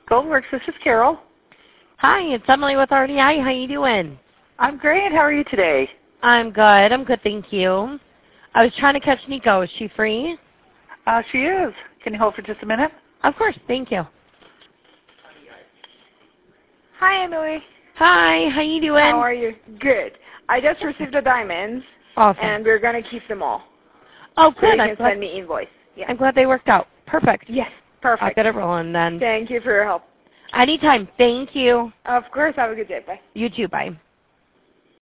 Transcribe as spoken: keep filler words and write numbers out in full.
Goldworks, this is Carol. Hi, it's Emily with R D I. How you doing? I'm great. How are you today? I'm good. I'm good, thank you. I was trying to catch Nico. Is she free? Uh, she is. Can you hold for just a minute? Of course. Thank you. Hi, Emily. Hi. How you doing? How are you? Good. I just received the diamonds, Awesome. and we're going to keep them all. Oh, So good. you I'm can glad, send me invoice. Yeah. I'm glad they worked out. Perfect. Yes, I'll perfect. get it rolling then. Thank you for your help. Anytime. Thank you. Of course. Have a good day. Bye. You too. Bye.